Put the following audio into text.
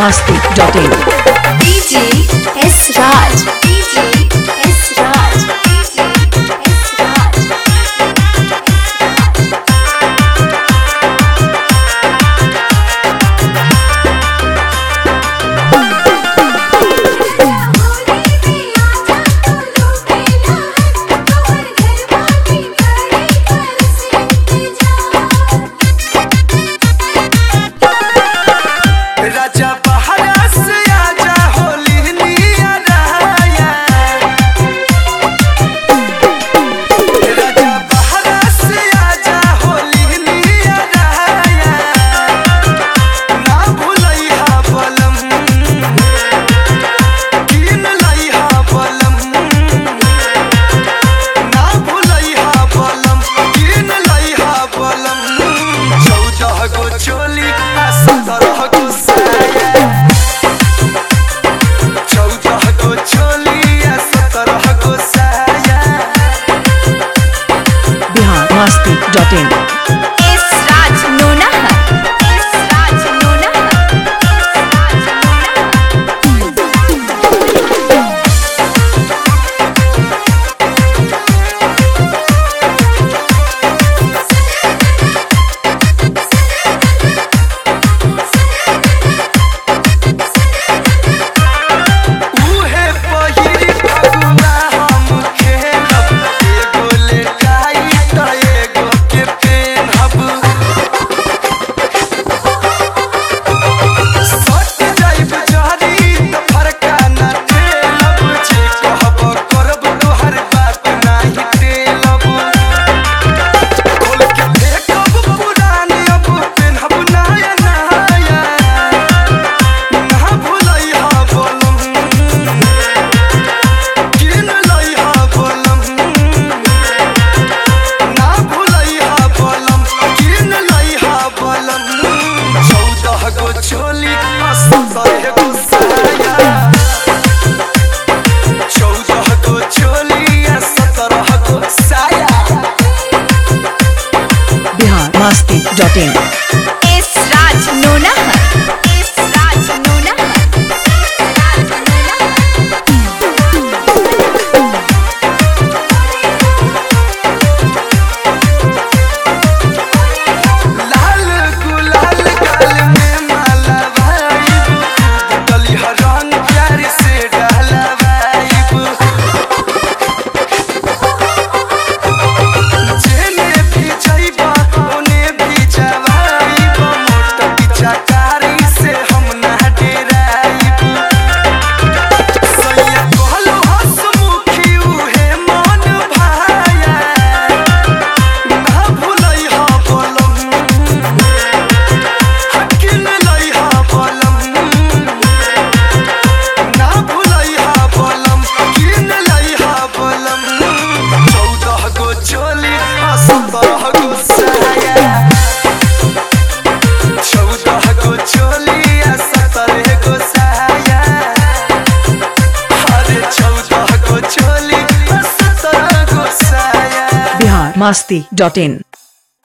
biharmasti.in DJ S Raj. DJ S Raj. DJ S Raj. biharmasti.in S Raj Nonaha. S Raj Nonaha. biharmasti.in S Raj Nonaha. S Raj Nonaha. लाल गुलाल गाल में माला भाईब दलिया रंग प्यार से डाला भाईब जेने भी जाइबा ओने भी जवाईब मोट पीछा कारी से हम ना डेराईब सैया कहलो हसमुखी उहे मन भाया ना भुलई हा बोलम हकिन लई हा बोलम ना भुलई हा बोलम किन लई हा बोलम 14 गो चोली 17 गो साया 14 गो चोली 17 गो साया अरे 14 गो चोली 17 गो साया biharmasti.in